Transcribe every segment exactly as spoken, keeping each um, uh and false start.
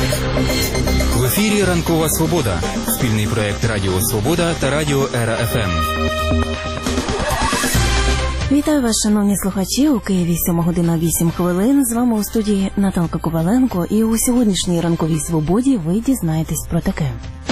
В ефірі «Ранкова Свобода» – спільний проєкт Радіо Свобода та Радіо Ера Еф Ем. Вітаю вас, шановні слухачі. У Києві сьома година вісім хвилин. З вами у студії Наталка Коваленко. І у сьогоднішній «Ранковій Свободі» ви дізнаєтесь про таке.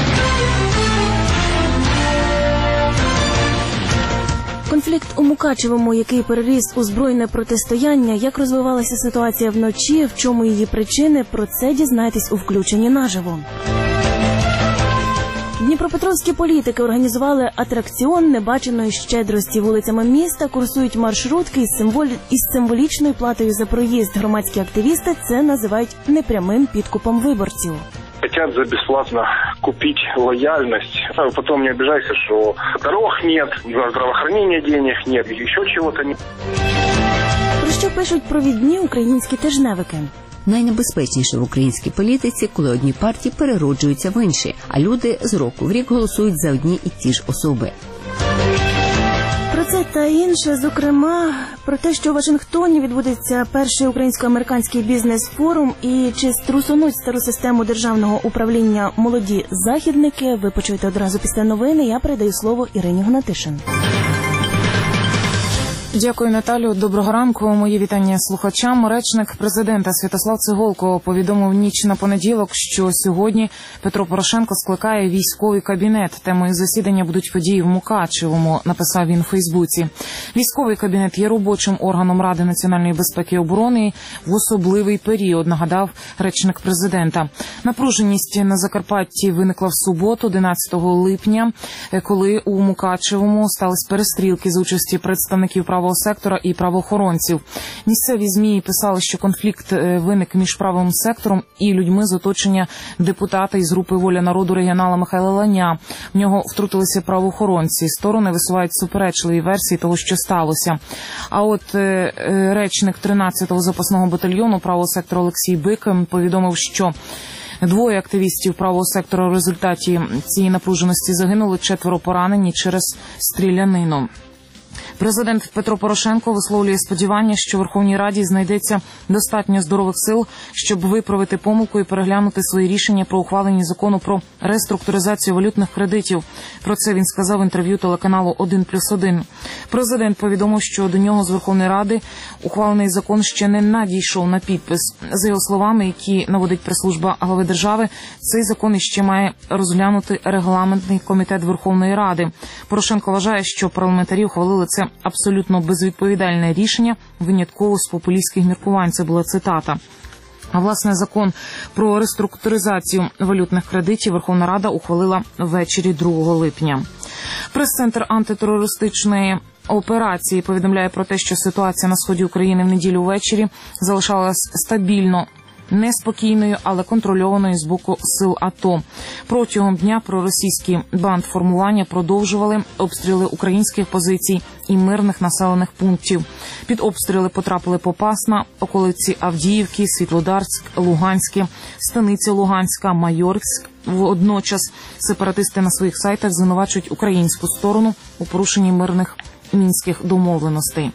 Конфлікт у Мукачевому, який переріс у збройне протистояння, як розвивалася ситуація вночі, в чому її причини, про це дізнаєтесь у включенні наживо. Дніпропетровські політики організували атракціон небаченої щедрості. Вулицями міста курсують маршрутки із, символі... із символічною платою за проїзд. Громадські активісти це називають непрямим підкупом виборців. Хотят за бесплатно купить лояльность. Потом не обижайся, что дорог нет, за здравоохранение денег нет, еще чего-то нет. Про що пишуть провідні українські тижневики? Найнебезпечніше в українській політиці, коли одні партії перероджуються в інші, а люди з року в рік голосують за одні і ті ж особи. Про це та інше, зокрема, про те, що у Вашингтоні відбудеться перший українсько-американський бізнес-форум і чи струсонуть стару систему державного управління молоді західники, ви почуєте одразу після новини. Я передаю слово Ірині Гнатишин. Дякую, Наталю. Доброго ранку. Мої вітання слухачам. Речник президента Святослав Цеголко повідомив ніч на понеділок, що сьогодні Петро Порошенко скликає військовий кабінет. Темою засідання будуть події в Мукачевому, написав він у Фейсбуці. Військовий кабінет є робочим органом Ради національної безпеки і оборони в особливий період, нагадав речник президента. Напруженість на Закарпатті виникла в суботу, одинадцятого липня, коли у Мукачевому стались перестрілки з участі представників правого сектора і правоохоронців. Місцеві ЗМІ писали, що конфлікт виник між правим сектором і людьми з оточення депутата із групи «Воля народу» регіонала Михайла Ланя. В нього втрутилися правоохоронці. Сторони висувають суперечливі версії того, що сталося. А от е, речник тринадцятого запасного батальйону правого сектора Олексій Бик повідомив, що двоє активістів правого сектора в результаті цієї напруженості загинули, четверо поранені через стрілянину. Президент Петро Порошенко висловлює сподівання, що в Верховній Раді знайдеться достатньо здорових сил, щоб виправити помилку і переглянути свої рішення про ухвалення закону про реструктуризацію валютних кредитів. Про це він сказав в інтерв'ю телеканалу один плюс один. Президент повідомив, що до нього з Верховної Ради ухвалений закон ще не надійшов на підпис. За його словами, які наводить прес-служба глави держави, цей закон іще має розглянути регламентний комітет Верховної Ради. Порошенко вважає, що парламентарі ухвалили це абсолютно безвідповідальне рішення, винятково з популістських міркувань. Це була цитата. А власне закон про реструктуризацію валютних кредитів Верховна Рада ухвалила ввечері другого липня. Прес-центр антитерористичної операції повідомляє про те, що ситуація на сході України в неділю ввечері залишалась стабільно неспокійною, але контрольованою з боку сил АТО. Протягом дня проросійські бандформування продовжували обстріли українських позицій і мирних населених пунктів. Під обстріли потрапили Попасна, околиці Авдіївки, Світлодарськ, Луганське, Станиця Луганська, Майорськ. Водночас сепаратисти на своїх сайтах звинувачують українську сторону у порушенні мирних мінських домовленостей.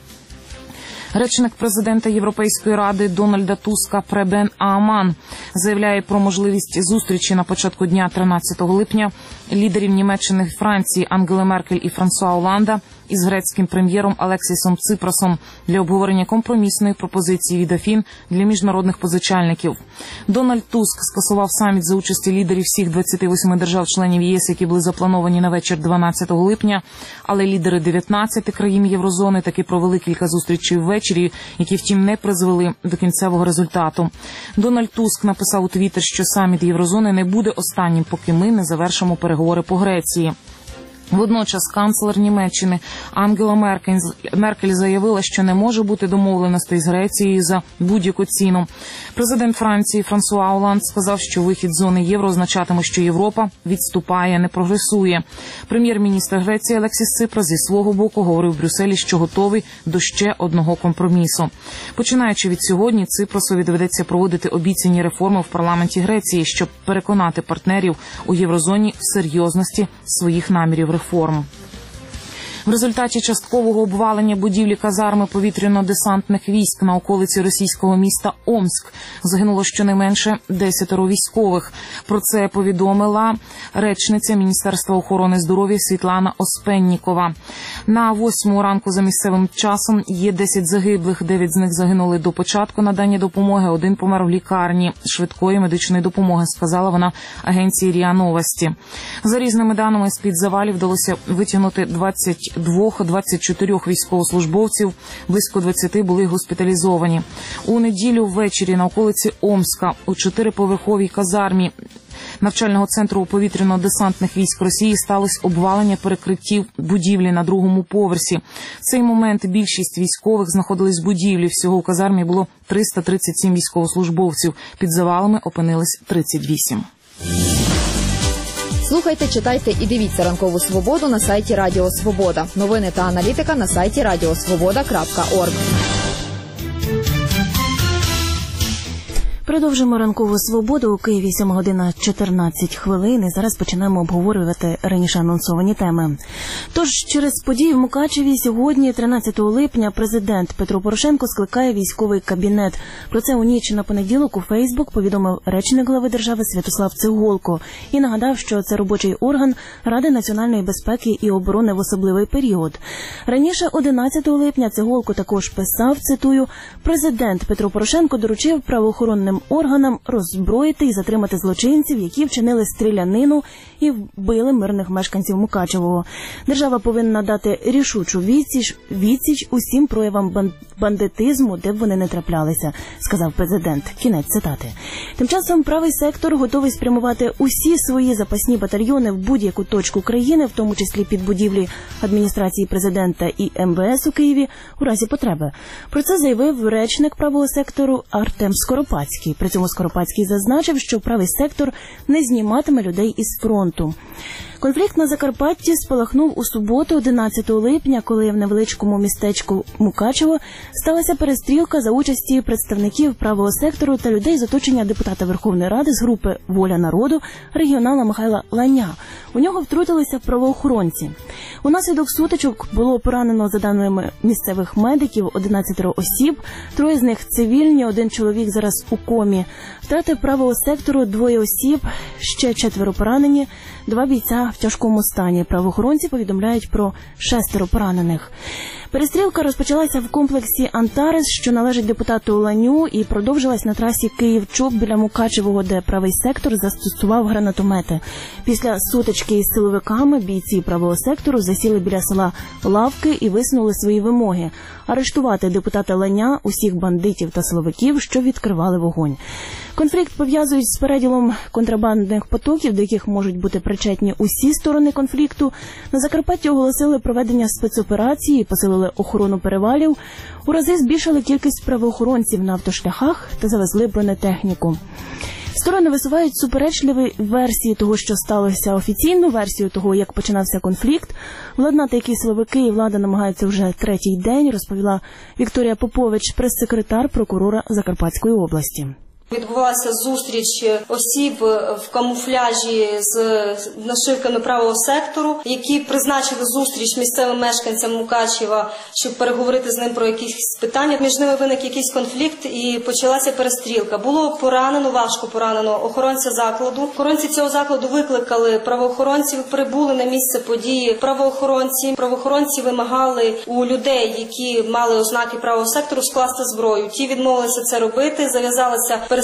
Речник президента Європейської ради Дональда Туска Пребен Ааман заявляє про можливість зустрічі на початку дня тринадцятого липня лідерів Німеччини і Франції Ангели Меркель і Франсуа Оланда із грецьким прем'єром Алексісом Ципросом для обговорення компромісної пропозиції від Афін для міжнародних позичальників. Дональд Туск скасував саміт за участі лідерів всіх двадцяти восьми держав-членів ЄС, які були заплановані на вечір дванадцятого липня, але лідери дев'ятнадцяти країн Єврозони таки провели кілька зустрічей ввечері, які, втім, не призвели до кінцевого результату. Дональд Туск написав у Твіттер, що саміт Єврозони не буде останнім, поки ми не завершимо переговори по Греції. Водночас канцлер Німеччини Ангела Меркель, Меркель заявила, що не може бути домовленостей з Грецією за будь-яку ціну. Президент Франції Франсуа Оланд сказав, що вихід з зони євро означатиме, що Європа відступає, не прогресує. Прем'єр-міністр Греції Алексіс Ципрас зі свого боку говорив в Брюсселі, що готовий до ще одного компромісу. Починаючи від сьогодні, Ципрасові доведеться проводити обіцяні реформи в парламенті Греції, щоб переконати партнерів у Єврозоні в серйозності своїх намірів реформ. В результаті часткового обвалення будівлі казарми повітряно-десантних військ на околиці російського міста Омськ загинуло щонайменше десятеро військових. Про це повідомила речниця Міністерства охорони здоров'я Світлана Оспеннікова. На восьму ранку за місцевим часом є десять загиблих, дев'ять з них загинули до початку надання допомоги, один помер в лікарні швидкої медичної допомоги, сказала вона агенції РІА Новості. За різними даними, з-під завалів вдалося витягнути двадцять два - двадцять чотири військовослужбовців, близько двадцяти були госпіталізовані. У неділю ввечері на околиці Омська у чотириповерховій казармі навчального центру повітряно-десантних військ Росії сталося обвалення перекриттів будівлі на другому поверсі. В цей момент більшість військових знаходились в будівлі. Всього у казармі було триста тридцять сім військовослужбовців. Під завалами опинились тридцять вісім. Слухайте, читайте і дивіться «Ранкову свободу» на сайті Радіо Свобода. Новини та аналітика на сайті радіосвобода крапка орг. Продовжимо ранкову свободу. У Києві сьома година чотирнадцять хвилин. І зараз починаємо обговорювати раніше анонсовані теми. Тож, через події в Мукачеві сьогодні, тринадцятого липня, президент Петро Порошенко скликає військовий кабінет. Про це у ніч на понеділок у Фейсбук повідомив речник глави держави Святослав Цеголко і нагадав, що це робочий орган Ради національної безпеки і оборони в особливий період. Раніше, одинадцятого липня, Цеголко також писав, цитую, «Президент Петро Порошенко доручив правоохоронним органам роззброїти і затримати злочинців, які вчинили стрілянину і вбили мирних мешканців Мукачевого. Держава повинна дати рішучу відсіч, відсіч усім проявам бандитизму, де б вони не траплялися», сказав президент. Кінець цитати. Тим часом правий сектор готовий спрямувати усі свої запасні батальйони в будь-яку точку країни, в тому числі під будівлі адміністрації президента і ем ве ес у Києві, у разі потреби. Про це заявив речник правого сектору Артем Скоропадський. При цьому Скоропадський зазначив, що правий сектор не зніматиме людей із фронту. Конфлікт на Закарпатті спалахнув у суботу, одинадцятого липня, коли в невеличкому містечку Мукачево сталася перестрілка за участі представників правого сектору та людей з оточення депутата Верховної Ради з групи «Воля народу» регіонала Михайла Ланя. У нього втрутилися правоохоронці. Унаслідок сутичок було поранено, за даними місцевих медиків, одинадцять осіб, троє з них цивільні, один чоловік зараз у комі. Втрати правого сектору, двоє осіб, ще четверо поранені, два бійця в тяжкому стані. Правоохоронці повідомляють про шестеро поранених. Перестрілка розпочалася в комплексі «Антарес», що належить депутату Ланю, і продовжилась на трасі Київ-Чоп біля Мукачевого, де правий сектор застосував гранатомети. Після сутички із силовиками бійці правого сектору засіли біля села Лавки і висунули свої вимоги – арештувати депутата Ланя, усіх бандитів та силовиків, що відкривали вогонь. Конфлікт пов'язують з переділом контрабандних потоків, до яких можуть бути причетні усі сторони конфлікту. На Закарпатті оголосили проведення спецоперації, посилили охорону перевалів, у рази збільшили кількість правоохоронців на автошляхах та завезли бронетехніку. Сторони висувають суперечливі версії того, що сталося, офіційну версію того, як починався конфлікт. Владнати, які силовики і влада намагаються вже третій день, розповіла Вікторія Попович, прес-секретар прокурора Закарпатської області. Відбувалася зустріч осіб в камуфляжі з нашивками правого сектору, які призначили зустріч місцевим мешканцям Мукачева, щоб переговорити з ним про якісь питання. Між ними виник якийсь конфлікт і почалася перестрілка. Було поранено, важко поранено охоронця закладу. Охоронці цього закладу викликали правоохоронців, прибули на місце події правоохоронці. Правоохоронці вимагали у людей, які мали ознаки правого сектору, скласти зброю. Ті відмовилися це робити, зав'язалася перестрілка.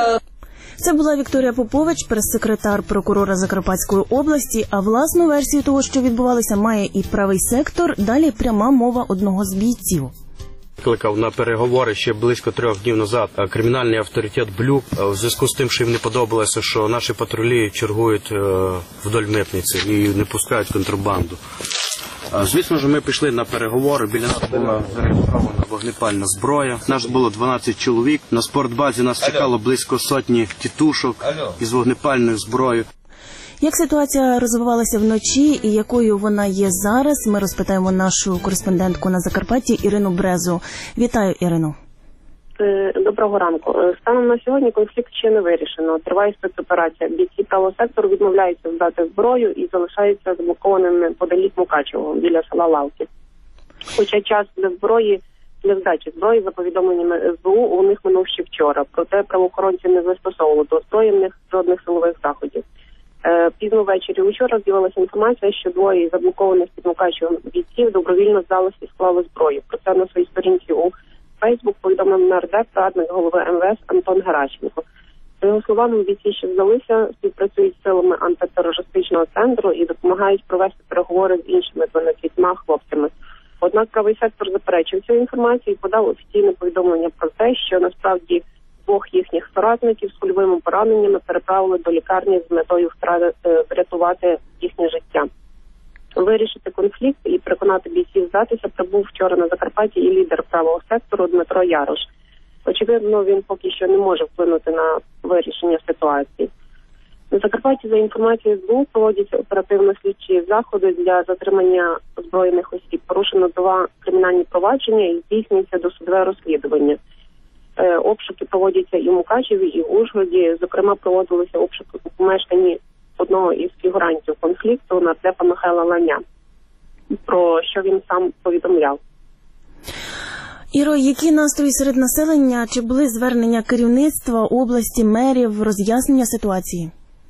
Це була Вікторія Попович, прес-секретар прокурора Закарпатської області, а власну версію того, що відбувалося, має і правий сектор. Далі пряма мова одного з бійців. Викликав на переговори ще близько трьох днів назад кримінальний авторитет Блюк в зв'язку з тим, що їм не подобалося, що наші патрулі чергують вдоль митниці і не пускають контрабанду. Звісно ж, ми пішли на переговори, біля нас була зареєстрована вогнепальна зброя. Нас було дванадцять чоловік, на спортбазі нас чекало близько сотні тітушок із вогнепальною зброєю. Як ситуація розвивалася вночі і якою вона є зараз, ми розпитаємо нашу кореспондентку на Закарпатті Ірину Брезу. Вітаю, Ірино. Доброго ранку. Станом на сьогодні конфлікт ще не вирішено. Триває спецоперація. Бійці правого сектору відмовляються здати зброю і залишаються заблокованими подалік Мукачево, біля села Лавки. Хоча час для зброї, для здачі зброї, за повідомленнями ес бе у, у них минув ще вчора. Проте правоохоронці не застосовували до озброєних жодних силових заходів. Е, пізно ввечері учора з'явилася інформація, що двоє із заблокованих під Мукачевом бійців добровільно здалися і склали зброю. Про це на своїй сторінці у Фейсбук повідомив нардеп, радник голови ем ве ес Антон Геращенко. За його словами, бійці, що здалися, співпрацюють з силами антитерористичного центру і допомагають провести переговори з іншими дванадцятьма хлопцями. Однак правий сектор заперечив цю інформацію і подав офіційне повідомлення про те, що насправді двох їхніх соратників з кульовими пораненнями переправили до лікарні з метою врятувати їхнє життя. Вирішити конфлікт і переконати бійців здатися прибув вчора на Закарпатті і лідер правого сектору Дмитро Ярош. Очевидно, він поки що не може вплинути на вирішення ситуації. На Закарпатті, за інформацією ес бе у, проводяться оперативно-слідчі заходи для затримання озброєних осіб. Порушено два кримінальні провадження і здійснюється досудове розслідування. Е, обшуки проводяться і в Мукачеві, і в Ужгороді. Зокрема, проводилися обшуки у помешканні одного із фігурантів конфлікту, нардепа Михайла Ланя, про що він сам повідомляв. Іро, які настрої серед населення? Чи були звернення керівництва області, мерів, роз'яснення ситуації?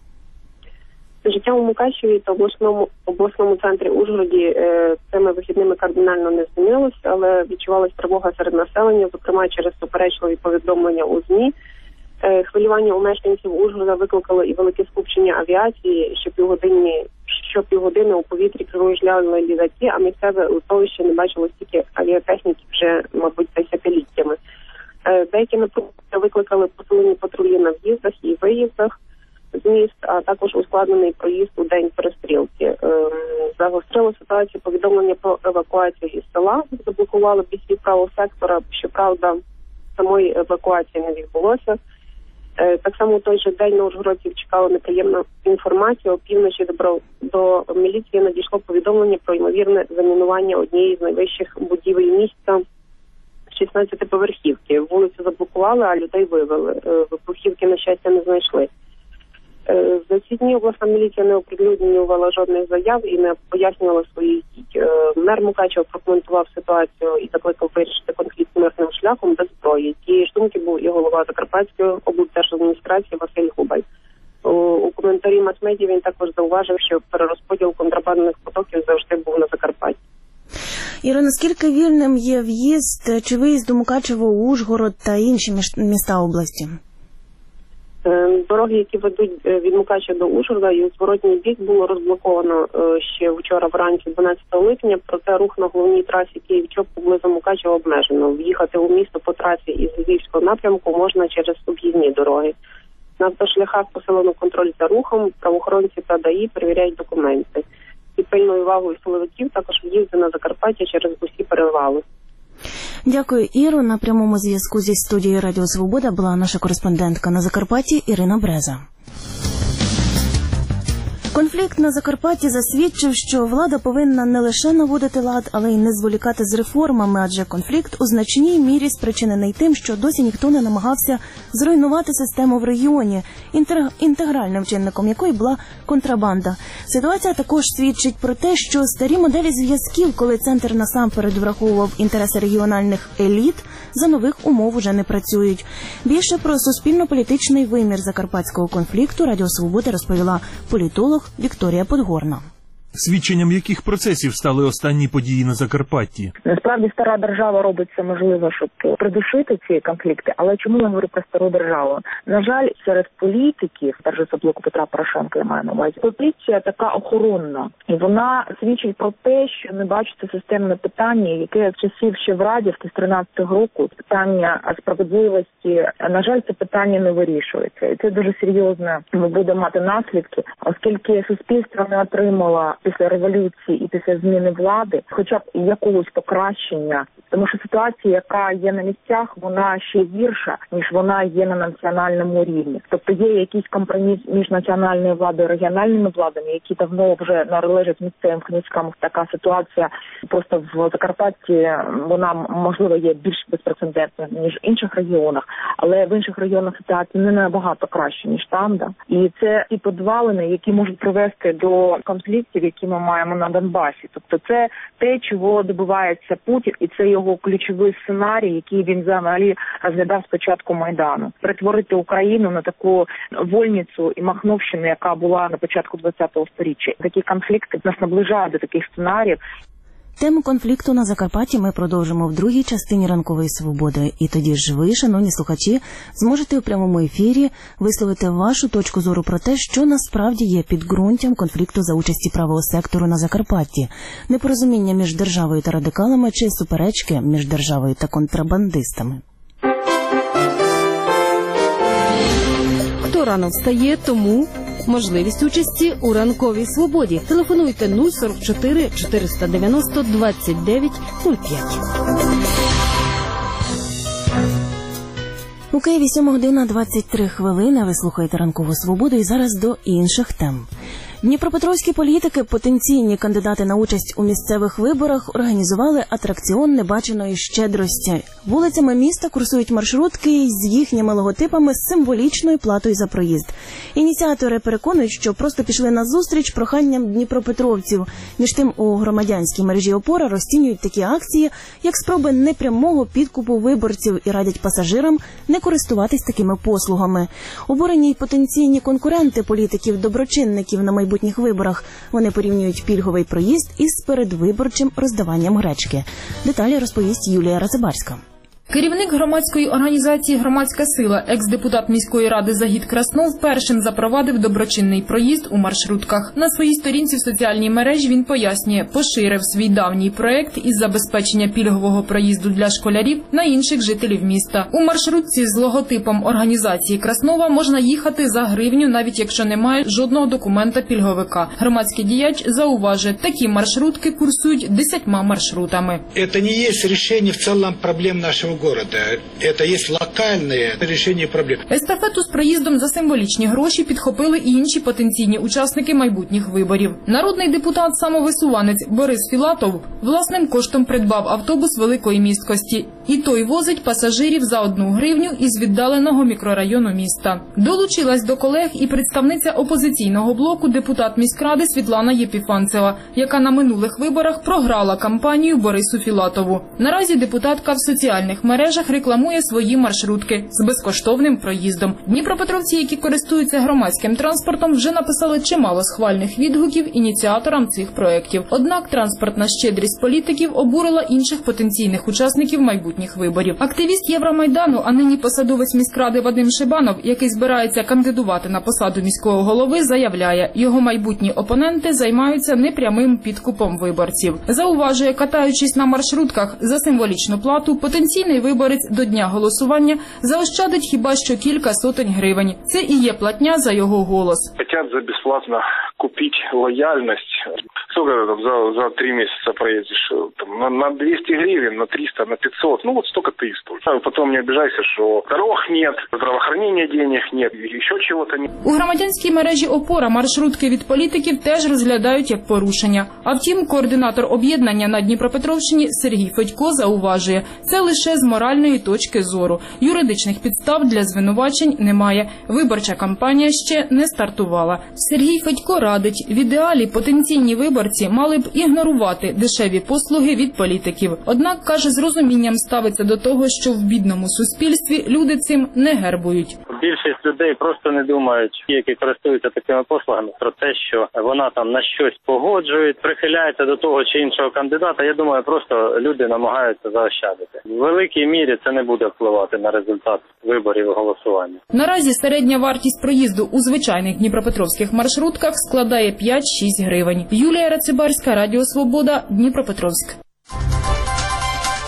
Життя у Мукачеві та обласному, обласному центрі Ужгороді е, цими вихідними кардинально не змінилося, але відчувалась тривога серед населення, зокрема через суперечливі повідомлення у ЗМІ. Е, хвилювання у мешканців Ужгорода викликало і велике скупчення авіації, що півгодини, що півгодини у повітрі кружляли літаки, а місцеве литовище не бачило стільки авіатехніки вже, мабуть, десятиліттями. Е, деякі напруги викликали посилені патрулі на в'їздах і виїздах з міст, а також ускладнений проїзд у день перестрілки. Е, загострило ситуацію повідомлення про евакуацію із села, заблокували бійців правого сектора, щоправда, самої евакуації не відбулося. Е, так само у той же день на ужгородців чекала неприємна інформація. О півночі до, до міліції надійшло повідомлення про ймовірне замінування однієї з найвищих будівель міста шістнадцятиповерхівки. Вулицю заблокували, а людей вивели. Е, вибухівки, на щастя, не знайшли. За ці дні обласна міліція не оприлюднювала жодних заяв і не пояснювала своїх дій. Мер Мукачева прокоментував ситуацію і закликав вирішити конфлікт мирним шляхом без зброї. Тієї ж думки був і голова Закарпатської облдержадміністрації Василь Губай. У коментарі мас-медіа він також зауважив, що перерозподіл контрабандних потоків завжди був на Закарпатті. Іро, наскільки вільним є в'їзд чи виїзд до Мукачева, Ужгород та інші міста області? Дороги, які ведуть від Мукачева до Ужгорода і у зворотній бік, було розблоковано ще вчора вранці, дванадцятого липня, проте рух на головній трасі Київ-Чоп поблизу Мукачева обмежено. В'їхати у місто по трасі із Львівського напрямку можна через об'їзні дороги. На автошляхах посилено контроль за рухом, правоохоронці та ДАІ перевіряють документи. Під пильною увагою силовиків також в'їзди на Закарпаття через усі перевали. Дякую, Іро. На прямому зв'язку зі студією Радіо Свобода була наша кореспондентка на Закарпатті Ірина Бреза. Конфлікт на Закарпатті засвідчив, що влада повинна не лише наводити лад, але й не зволікати з реформами, адже конфлікт у значній мірі спричинений тим, що досі ніхто не намагався зруйнувати систему в регіоні, інтегральним чинником якої була контрабанда. Ситуація також свідчить про те, що старі моделі зв'язків, коли центр насамперед враховував інтереси регіональних еліт, за нових умов уже не працюють. Більше про суспільно-політичний вимір закарпатського конфлікту Радіо Свобода розповіла політолог Вікторія Подгорна. Свідченням яких процесів стали останні події на Закарпатті? Насправді стара держава робить все можливе, щоб придушити ці конфлікти, але чому я говорю про стару державу? На жаль, серед політиків, перш за все блоку Петра Порошенка, я маю на увазі, позиція така охоронна. І вона свідчить про те, що не бачиться системне питання, яке з часів ще в Радівки з тринадцятого року, питання справедливості, на жаль, це питання не вирішується. І це дуже серйозно буде мати наслідки, оскільки суспільство не отримало після революції і після зміни влади, хоча б якогось покращення. Тому що ситуація, яка є на місцях, вона ще гірша, ніж вона є на національному рівні. Тобто є якийсь компроміс між національною владою і регіональними владами, які давно вже належать місцевим князькам. Така ситуація просто в Закарпатті, вона, можливо, є більш безпрецедентна, ніж в інших регіонах, але в інших регіонах ситуація не набагато краще, ніж там. Да? І це ті підвалини, які можуть привести до конфліктів, які ми маємо на Донбасі. Тобто це те, чого добивається Путін, і це його ключовий сценарій, який він взагалі розглядав з початку Майдану. Перетворити Україну на таку вольницю і махновщину, яка була на початку ХХ сторіччя. Такі конфлікти нас наближають до таких сценаріїв. Тему конфлікту на Закарпатті ми продовжимо в другій частині «Ранкової свободи». І тоді ж ви, шановні слухачі, зможете у прямому ефірі висловити вашу точку зору про те, що насправді є підґрунтям конфлікту за участі правого сектору на Закарпатті. Непорозуміння між державою та радикалами чи суперечки між державою та контрабандистами. Хто рано встає, тому можливість участі у «Ранковій свободі». Телефонуйте нуль сорок чотири чотириста дев'яносто двадцять дев'ять нуль п'ять. У Києві сьома година двадцять три хвилини. Ви слухаєте «Ранкову свободу» і зараз до інших тем. Дніпропетровські політики, потенційні кандидати на участь у місцевих виборах, організували атракціон небаченої щедрості. Вулицями міста курсують маршрутки з їхніми логотипами з символічною платою за проїзд. Ініціатори переконують, що просто пішли на зустріч проханням дніпропетровців. Між тим, у громадянській мережі «Опора» розцінюють такі акції як спроби непрямого підкупу виборців і радять пасажирам не користуватись такими послугами. Обурені й потенційні конкуренти політиків-доброчинників на майбутніх виборах. Вони порівнюють пільговий проїзд із передвиборчим роздаванням гречки. Деталі розповість Юлія Рацибарська. Керівник громадської організації «Громадська сила», екс-депутат міської ради Загід Краснов, першим запровадив доброчинний проїзд у маршрутках. На своїй сторінці в соціальній мережі він пояснює, поширив свій давній проект із забезпечення пільгового проїзду для школярів на інших жителів міста. У маршрутці з логотипом організації Краснова можна їхати за гривню, навіть якщо немає жодного документа пільговика. Громадський діяч зауважує, такі маршрутки курсують десятьма маршрутами. Це не є рішення в цілому проблем нашого города. Это есть локальное решение проблем. Естафету з проїздом за символічні гроші підхопили і інші потенційні учасники майбутніх виборів. Народний депутат-самовисуванець Борис Філатов власним коштом придбав автобус великої місткості. І той возить пасажирів за одну гривню із віддаленого мікрорайону міста. Долучилась до колег і представниця опозиційного блоку депутат міськради Світлана Єпіфанцева, яка на минулих виборах програла кампанію Борису Філатову. Наразі депутатка в соціальних мережах рекламує свої маршрутки з безкоштовним проїздом. Дніпропетровці, які користуються громадським транспортом, вже написали чимало схвальних відгуків ініціаторам цих проєктів. Однак транспортна щедрість політиків обурила інших потенційних учасників майбутніх виборів. Активіст Євромайдану, а нині посадовець міськради Вадим Шибанов, який збирається кандидувати на посаду міського голови, заявляє, його майбутні опоненти займаються непрямим підкупом виборців. Зауважує, катаючись на маршрутках за символічну плату, потенційний виборець до дня голосування заощадить хіба що кілька сотень гривень. Це і є платня за його голос. Хотят за бесплатно купить лояльность. Сколько там за, за три месяца проедешь? Там, на, на двести гривен, на триста, на пятьсот. Ну вот столько ты и стоишь. А потом не обижайся, что дорог нет, здравоохранения денег нет, еще чего-то нет. У громадянській мережі «Опора» маршрутки від політиків теж розглядають як порушення. А втім, координатор об'єднання на Дніпропетровщині Сергій Федько зауважує, це лише з моральної точки зору. Юридичних підстав для звинувачень немає. Виборча кампанія ще не стартувала. Сергій Федько радить, в ідеалі потенційні виборці мали б ігнорувати дешеві послуги від політиків. Однак, каже, з розумінням ставиться до того, що в бідному суспільстві люди цим не гербують. Більшість людей просто не думають, які користуються такими послугами, про те, що вона там на щось погоджує, прихиляється до того чи іншого кандидата. Я думаю, просто люди намагаються заощадити. В великій мірі це не буде впливати на результат виборів і голосування. Наразі середня вартість проїзду у звичайних дніпропетровських маршрутках складає п'ять-шість гривень. Юлія Рацибарська, Радіо Свобода, Дніпропетровськ.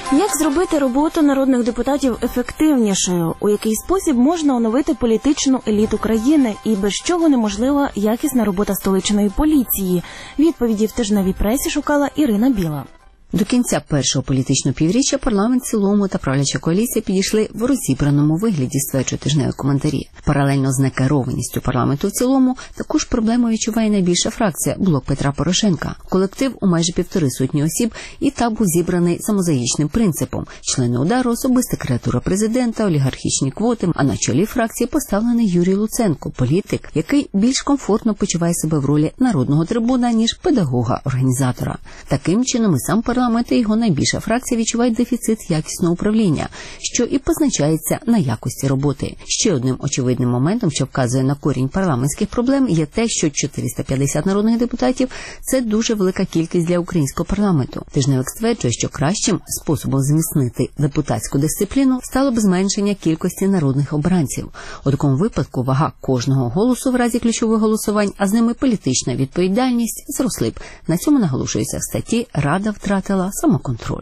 Як зробити роботу народних депутатів ефективнішою? У який спосіб можна оновити політичну еліту країни? І без чого неможлива якісна робота столичної поліції? Відповіді в тижневій пресі шукала Ірина Біла. До кінця першого політичного півріччя парламент в цілому та правляча коаліція підійшли в розібраному вигляді, стверджують тижневі коментарі. Паралельно з некерованістю парламенту в цілому також проблему відчуває найбільша фракція – блок Петра Порошенка. Колектив у майже півтори сотні осіб і та був зібраний за мозаїчним принципом. Члени удару, особиста креатура президента, олігархічні квоти, а на чолі фракції поставлений Юрій Луценко, політик, який більш комфортно почуває себе в ролі народного трибуна, ніж педагога-організатора. Таким чином і сам парламент і його найбільша фракція відчувають дефіцит якісного управління, що і позначається на якості роботи. Ще одним очевидним моментом, що вказує на корінь парламентських проблем, є те, що чотириста п'ятдесят народних депутатів – це дуже велика кількість для українського парламенту. Тижневик стверджує, що кращим способом зміцнити депутатську дисципліну стало б зменшення кількості народних обранців. У такому випадку вага кожного голосу в разі ключових голосувань, а з ними політична відповідальність, зросли б. На цьому наголошується в статті «Рада втратила самоконтроль».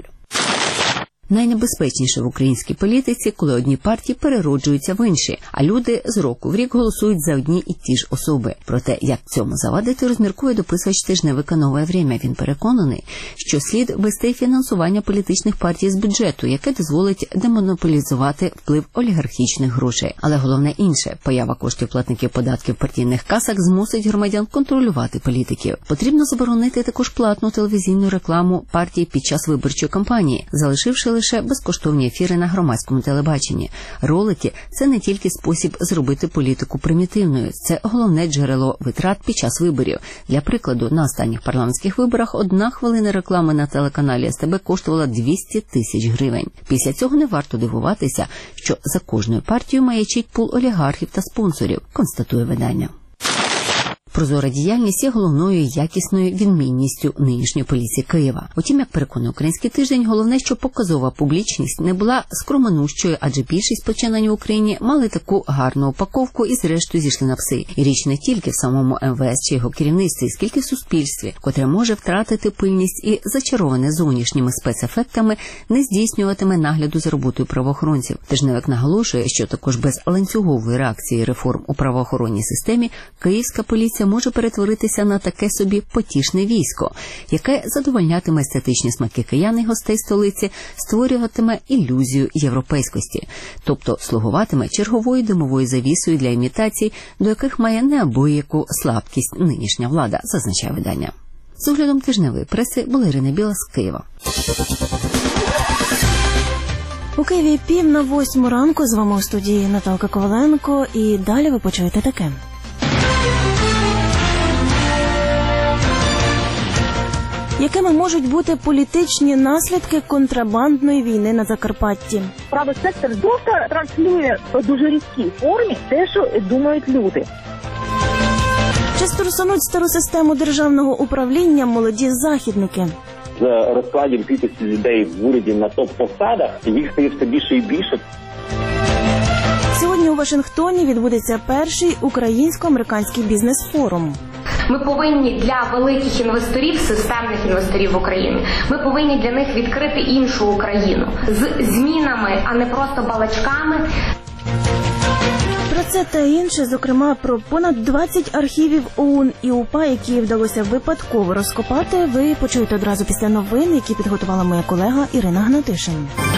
Найнебезпечніше в українській політиці, коли одні партії перероджуються в інші, а люди з року в рік голосують за одні і ті ж особи. Про те, як цьому завадити, розміркує дописувач тижневика «Нове время». Він переконаний, що слід вести фінансування політичних партій з бюджету, яке дозволить демонополізувати вплив олігархічних грошей. Але головне інше – поява коштів платників податків в партійних касах змусить громадян контролювати політиків. Потрібно заборонити також платну телевізійну рекламу партій під час виборчої кампанії, залишивши лише безкоштовні ефіри на громадському телебаченні. Ролики – це не тільки спосіб зробити політику примітивною, це головне джерело витрат під час виборів. Для прикладу, на останніх парламентських виборах одна хвилина реклами на телеканалі ес те бе коштувала двісті тисяч гривень. Після цього не варто дивуватися, що за кожною партією маячить пул олігархів та спонсорів, констатує видання. Прозора діяльність є головною якісною відмінністю нинішньої поліції Києва. Утім, як переконує Український тиждень, головне, що показова публічність не була скромонущою, адже більшість починань в Україні мали таку гарну упаковку і зрештою зійшли на пси. І річ не тільки в самому ем ве ес чи його керівництві, скільки в суспільстві, котре може втратити пильність і, зачароване зовнішніми спецефектами, не здійснюватиме нагляду за роботою правоохоронців. Тижневик наголошує, що також без ланцюгової реакції реформ у правоохоронній системі київська поліція може перетворитися на таке собі потішне військо, яке задовольнятиме естетичні смаки киян і гостей столиці, створюватиме ілюзію європейськості, тобто слугуватиме черговою димовою завісою для імітацій, до яких має неабияку слабкість нинішня влада, зазначає видання. З оглядом тижневої преси була Ірина Біла з Києва. У Києві пів на восьму ранку, з вами у студії Наталка Коваленко, і далі ви почуєте таке. Якими можуть бути політичні наслідки контрабандної війни на Закарпатті? Правий сектор просто транслює у дуже різкій формі те, що думають люди. Чи струсануть стару систему державного управління молоді західники? За розкладом кількості людей в уряді на топ-посадах їх стає все більше і більше. Сьогодні у Вашингтоні відбудеться перший українсько-американський бізнес-форум. Ми повинні для великих інвесторів, системних інвесторів в Україні, ми повинні для них відкрити іншу Україну з змінами, а не просто балачками. Про це та інше, зокрема, про понад двадцять архівів о у ен і УПА, які вдалося випадково розкопати, ви почуєте одразу після новин, які підготувала моя колега Ірина Гнатишин.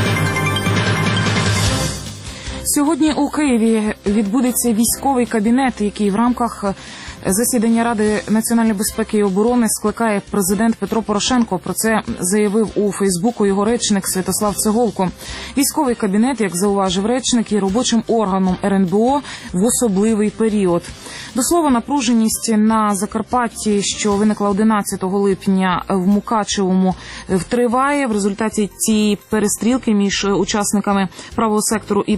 Сьогодні у Києві відбудеться військовий кабінет, який в рамках засідання Ради національної безпеки і оборони скликає президент Петро Порошенко. Про це заявив у Фейсбуку його речник Святослав Цеголко. Військовий кабінет, як зауважив речник, є робочим органом ер ен бе о в особливий період. До слова, напруженість на Закарпатті, що виникла одинадцятого липня в Мукачевому, втриває. В результаті цієї перестрілки між учасниками правого сектору і правоохоронців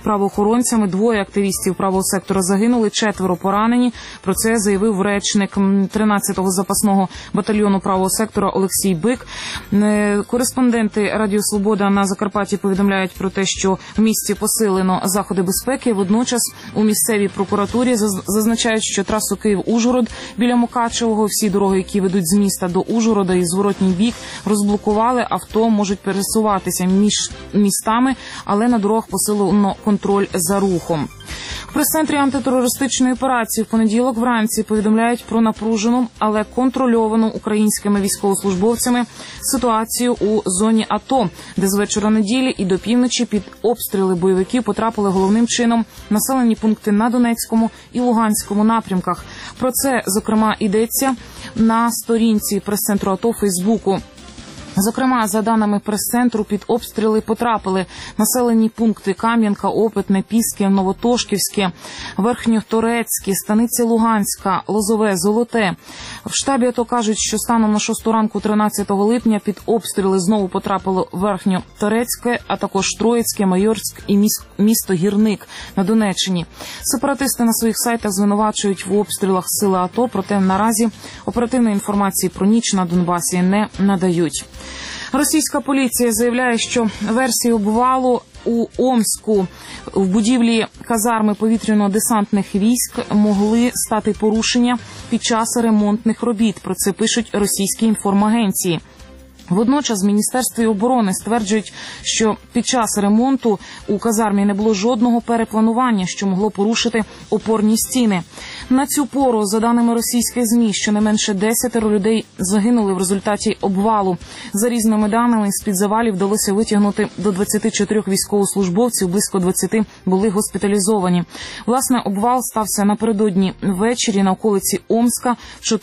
правоохоронцями. Двоє активістів правого сектора загинули, четверо поранені. Про це заявив речник тринадцятого запасного батальйону правого сектора Олексій Бик. Кореспонденти Радіо Свобода на Закарпатті повідомляють про те, що в місті посилено заходи безпеки. Водночас у місцевій прокуратурі зазначають, що трасу Київ-Ужгород біля Мукачевого, всі дороги, які ведуть з міста до Ужгорода і зворотній бік, розблокували. Авто можуть пересуватися між містами, але на дорогах посилено контроль за рухом. В прес-центрі антитерористичної операції в понеділок вранці повідомляють про напружену, але контрольовану українськими військовослужбовцями ситуацію у зоні АТО, де з вечора неділі і до півночі під обстріли бойовиків потрапили головним чином населені пункти на Донецькому і Луганському напрямках. Про це, зокрема, йдеться на сторінці прес-центру АТО в Фейсбуку. Зокрема, за даними прес-центру, під обстріли потрапили населені пункти Кам'янка, Опитне, Піски, Новотошківське, Верхньоторецьке, Станиця Луганська, Лозове, Золоте. В штабі АТО кажуть, що станом на шосту ранку тринадцятого липня під обстріли знову потрапило Верхньоторецьке, а також Троїцьке, Майорськ і місто Гірник на Донеччині. Сепаратисти на своїх сайтах звинувачують в обстрілах сили АТО, проте наразі оперативної інформації про ніч на Донбасі не надають. Російська поліція заявляє, що версії обвалу у Омську в будівлі казарми повітряно-десантних військ могли стати порушення під час ремонтних робіт. Про це пишуть російські інформагенції. Водночас в Міністерстві оборони стверджують, що під час ремонту у казармі не було жодного перепланування, що могло порушити опорні стіни. На цю пору, за даними російських ЗМІ, щонайменше десятеро людей загинули в результаті обвалу. За різними даними, з-під завалів вдалося витягнути до двадцяти чотирьох військовослужбовців, близько двадцяти були госпіталізовані. Власне, обвал стався напередодні ввечері на околиці Омська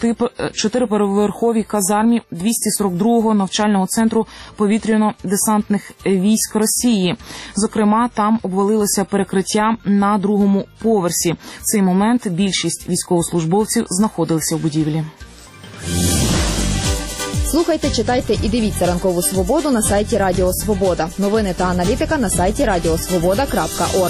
в чотириповерховій казармі двісті сорок другого навчального центру повітряно-десантних військ Росії. Зокрема, там обвалилося перекриття на другому поверсі. В цей момент більшість військовослужбовців знаходилися в будівлі. Слухайте, читайте і дивіться «Ранкову свободу» на сайті Радіо Свобода. Новини та аналітика на сайті радіосвобода крапка орг.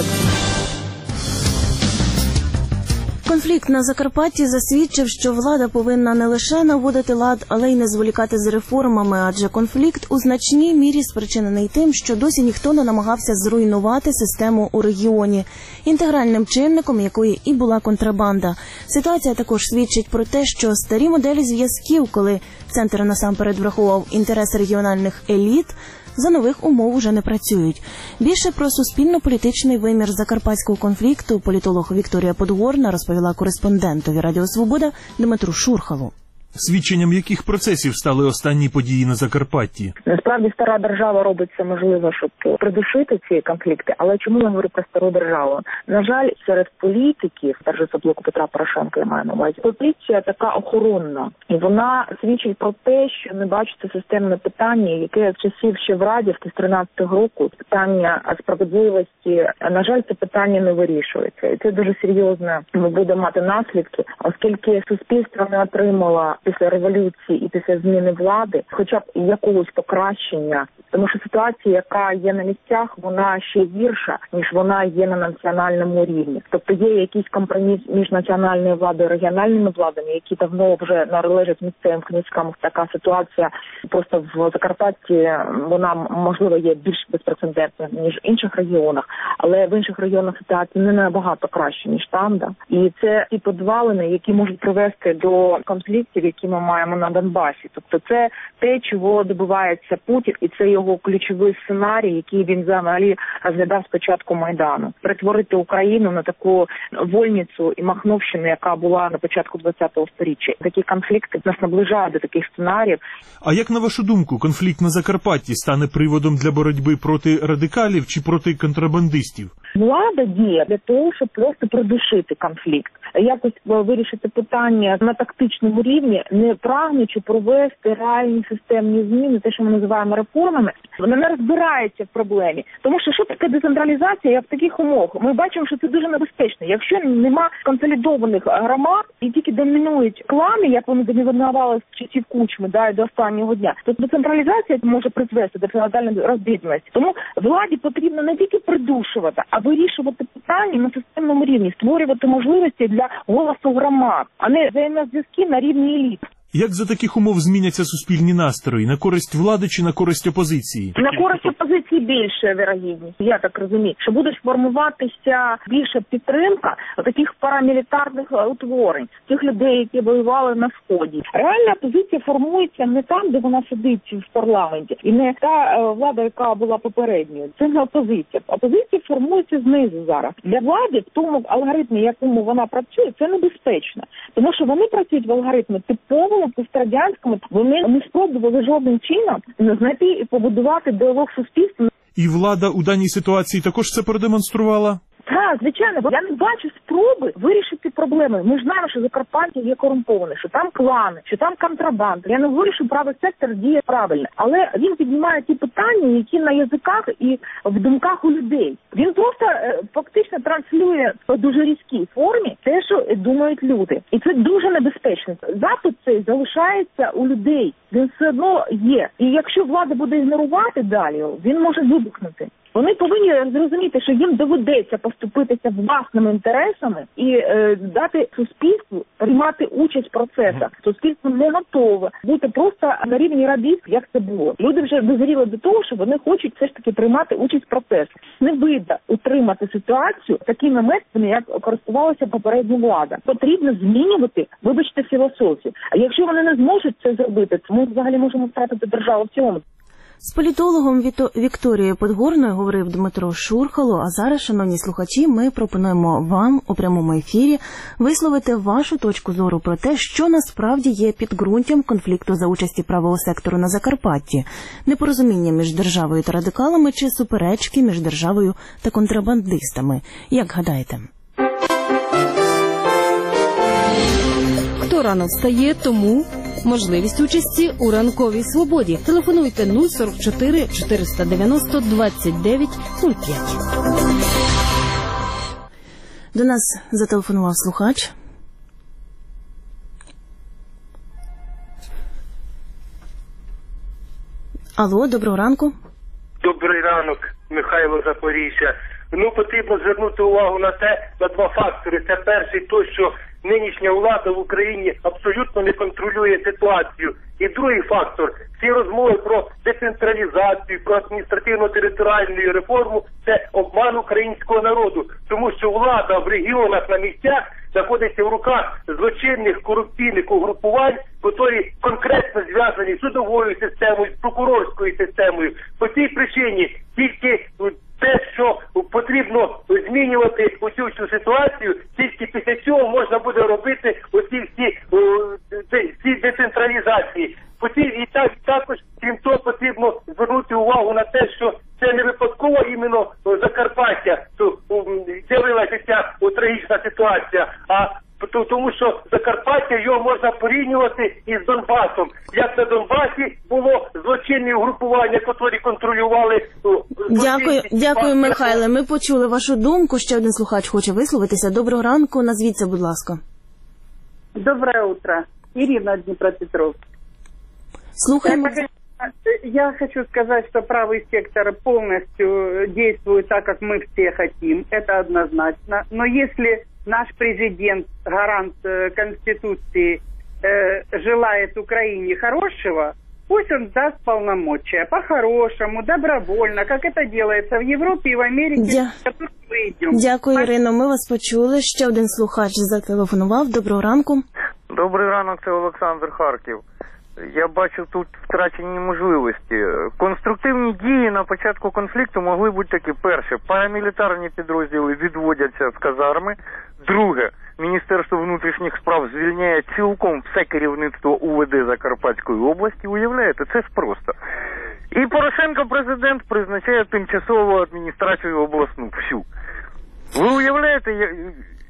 Конфлікт на Закарпатті засвідчив, що влада повинна не лише наводити лад, але й не зволікати з реформами, адже конфлікт у значній мірі спричинений тим, що досі ніхто не намагався зруйнувати систему у регіоні, інтегральним чинником якої і була контрабанда. Ситуація також свідчить про те, що старі моделі зв'язків, коли центр насамперед враховував інтереси регіональних еліт, за нових умов уже не працюють. Більше про суспільно-політичний вимір закарпатського конфлікту політолог Вікторія Подгорна розповіла кореспондентові Радіо Свобода Дмитру Шурхалу. Свідченням яких процесів стали останні події на Закарпатті? Насправді стара держава робить все можливе, щоб придушити ці конфлікти, але чому я говорю про стару державу? На жаль, серед політиків, перш за блоку Петра Порошенка, я маю на увазі, позиція така охоронна. І вона свідчить про те, що не бачиться системне питання, яке з часів ще в Радівки з тринадцятого року, питання справедливості, на жаль, це питання не вирішується. І це дуже серйозно буде мати наслідки, оскільки суспільство не отримало після революції і після зміни влади хоча б якогось покращення. Тому що ситуація, яка є на місцях, вона ще гірша, ніж вона є на національному рівні. Тобто є якийсь компроміс між національною владою і регіональними владами, які давно вже належать місцевим князькам. Така ситуація просто в Закарпатті, вона, можливо, є більш безпрецедентною, ніж в інших регіонах, але в інших регіонах ситуація не набагато краще, ніж там. Да? І це ті підвалини, які можуть привести до конфліктів, які ми маємо на Донбасі. Тобто це те, чого добивається Путін, і це його ключовий сценарій, який він взагалі розглядав з початку Майдану. Перетворити Україну на таку вольницю і махновщину, яка була на початку ХХ сторіччя. Такі конфлікти нас наближають до таких сценаріїв. А як, на вашу думку, конфлікт на Закарпатті стане приводом для боротьби проти радикалів чи проти контрабандистів? Влада діє для того, щоб просто придушити конфлікт. якось вирішити питання на тактичному рівні, не прагнучи провести реальні системні зміни, те, що ми називаємо реформами, вона не розбирається в проблемі. Тому що що таке децентралізація в таких умовах? Ми бачимо, що це дуже небезпечно. Якщо нема консолідованих громад і тільки домінують клани, як вони домінували з часів Кучми, да, і до останнього дня, то децентралізація може призвести до феодальної розбідності. Тому владі потрібно не тільки придушувати, а вирішувати питання на системному рівні, створювати можливості для голосу громад, а не взаємозв'язки на рівні еліт. Як за таких умов зміняться суспільні настрої? На користь влади чи на користь опозиції? На користь опозиції більше вірогідність, я так розумію, що буде формуватися більша підтримка таких парамілітарних утворень, тих людей, які воювали на Сході. Реальна опозиція формується не там, де вона сидить в парламенті, і не та влада, яка була попередньою. Це не опозиція. Опозиція формується знизу зараз. Для влади в тому алгоритмі, якому вона працює, це небезпечно. Тому що вони працюють в алгоритмі типово пострадянському, вони не спробували жодним чином знайти і побудувати діалог суспільства. І влада у даній ситуації також це продемонструвала? Так, звичайно, бо я не бачу спроби вирішити проблеми. Ми ж знаємо, що Закарпаття є корумповане, що там клани, що там контрабанда. Я не говорю, що правий сектор діє правильно, але він піднімає ті питання, які на язиках і в думках у людей. Він просто е, фактично транслює в дуже різкій формі те, що думають люди. І це дуже небезпечно. Запит цей залишається у людей. Він все одно є. І якщо влада буде ігнорувати далі, він може вибухнути. Вони повинні зрозуміти, що їм доведеться поступитися власними інтересами і е, дати суспільству приймати участь в процесах. Суспільство не готове бути просто на рівні рабів, як це було. Люди вже дозріли до того, що вони хочуть все ж таки приймати участь в процесі. Не вийде утримати ситуацію такими методами, як користувалася попередня влада. Потрібно змінювати, вибачте, філософію. А якщо вони не зможуть це зробити, то ми взагалі можемо втратити державу в цілому. З політологом Вікторією Подгорною говорив Дмитро Шурхало, а зараз, шановні слухачі, ми пропонуємо вам у прямому ефірі висловити вашу точку зору про те, що насправді є підґрунтям конфлікту за участі правого сектору на Закарпатті, непорозуміння між державою та радикалами чи суперечки між державою та контрабандистами. Як гадаєте? Хто рано встає, тому можливість участі у ранковій свободі. Телефонуйте нуль сорок чотири чотириста дев'яносто двадцять дев'ять нуль п'ять. До нас зателефонував слухач. Алло, доброго ранку. Добрий ранок, Михайло, Запоріжжя. Ну, потрібно звернути увагу на те, на два фактори. Це перший той, що нинішня влада в Україні абсолютно не контролює ситуацію. І другий фактор – всі розмови про децентралізацію, про адміністративно-територіальну реформу – це обман українського народу. Тому що влада в регіонах на місцях знаходиться в руках злочинних корупційних угрупувань, які конкретно зв'язані з судовою системою, з прокурорською системою. По цій причині тільки те, що потрібно змінювати оцю всю ситуацію, тільки після цього можна буде робити оці всі, всі децентралізації. І так, також, крім того, потрібно звернути увагу на те, що це не випадково іменно Закарпаття, з'явилася ця трагічна ситуація, а тому що Закарпаття його можна порівнювати із Донбасом. Як на Донбасі було злочинні угрупування, які контролювали... Дякую, дякую, Михайле. Ми почули вашу думку. Ще один слухач хоче висловитися. Доброго ранку. Назвіться, будь ласка. Доброе утро. Ирина, Днепропетровск. Слухаємо. Я хочу сказать, что правый сектор полностью действует так, как мы все хотим. Это однозначно. Но если наш президент, гарант Конституции, э, желает Украине хорошего, пусть он даст полномочия по-хорошему, добровольно, как это делается в Европе и в Америке, Дя... в которую мы идем. Дякую, Ірино. Ми вас почули. Ще один слухач зателефонував. Доброго ранку. Добрий ранок, це Олександр, Харків. Я бачу тут втрачені можливості. Конструктивні дії на початку конфлікту могли бути такі. Перше, парамілітарні підрозділи відводяться в казарми. Друге, Міністерство внутрішніх справ звільняє цілком все керівництво УВД Закарпатської області. Уявляєте, це ж просто. І Порошенко, президент, призначає тимчасову адміністрацію обласну. Всю. Ви уявляєте,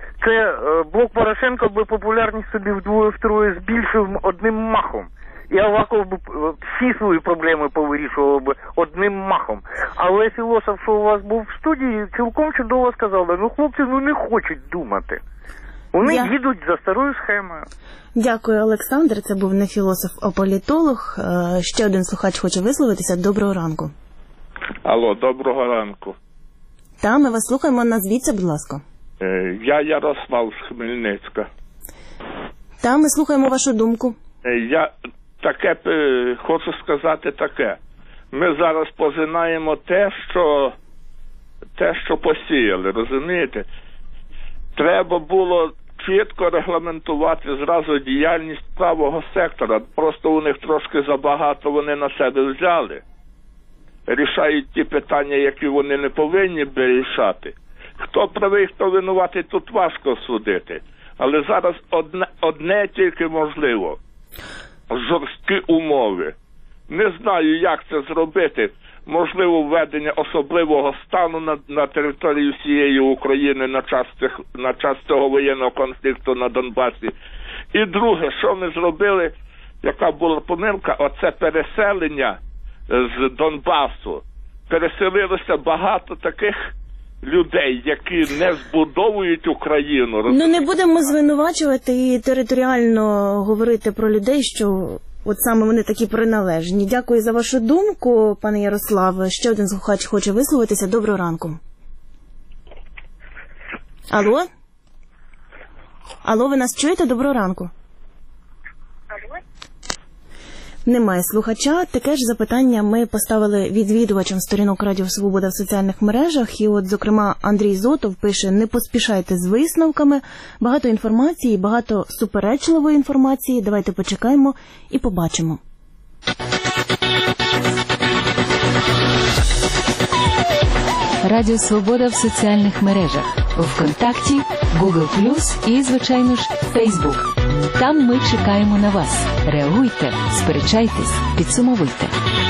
Це е, блок Порошенка би популярність собі вдвоє-втроє збільшив одним махом. І Аваков би всі свої проблеми повирішував би одним махом. Але філософ, що у вас був в студії, цілком чудово сказав, ну хлопці ну не хочуть думати. Вони Я... їдуть за старою схемою. Дякую, Олександр. Це був не філософ, а політолог. Ще один слухач хоче висловитися. Доброго ранку. Алло, доброго ранку. Та, ми вас слухаємо. Назвіться, будь ласка. Я Ярослав з Хмельницька. Та, ми слухаємо вашу думку. Я таке хочу сказати таке. Ми зараз пожинаємо те, що те, що посіяли, розумієте? Треба було чітко регламентувати зразу діяльність правого сектора. Просто у них трошки забагато вони на себе взяли. Рішають ті питання, які вони не повинні би рішати. Хто правий, хто винуватий, тут важко судити. Але зараз одне, одне тільки можливо. Жорсткі умови. Не знаю, як це зробити. Можливо, введення особливого стану на, на території всієї України на час, цих, на час цього воєнного конфлікту на Донбасі. І друге, що ми зробили, яка була помилка, оце переселення з Донбасу. Переселилося багато таких людей, які не збудовують Україну. Ну не будемо звинувачувати і територіально говорити про людей, що от саме вони такі приналежні. Дякую за вашу думку, пане Ярославе. Ще один слухач хоче висловитися. Доброго ранку. Алло? Алло, ви нас чуєте? Доброго ранку. Алло? Немає слухача. Таке ж запитання ми поставили відвідувачам сторінок Радіо Свобода в соціальних мережах. І от, зокрема, Андрій Зотов пише: не поспішайте з висновками. Багато інформації, багато суперечливої інформації. Давайте почекаємо і побачимо. Радіо Свобода в соціальних мережах. ВКонтакті, Google плюс і, звичайно ж, Facebook. Там ми чекаємо на вас. Реагуйте, сперечайтесь, підсумовуйте.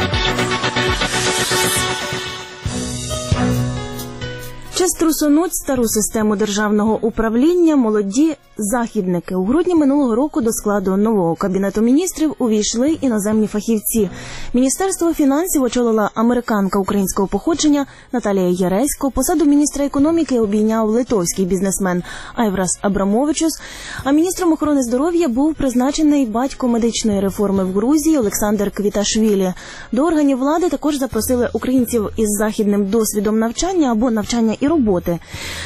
Чи струсонуть стару систему державного управління молоді західники? У грудні минулого року до складу нового Кабінету міністрів увійшли іноземні фахівці. Міністерство фінансів очолила американка українського походження Наталія Яресько. Посаду міністра економіки обійняв литовський бізнесмен Айврас Абрамовичус. А міністром охорони здоров'я був призначений батько медичної реформи в Грузії Олександр Квіташвілі. До органів влади також запросили українців із західним досвідом навчання або навчання і роботи.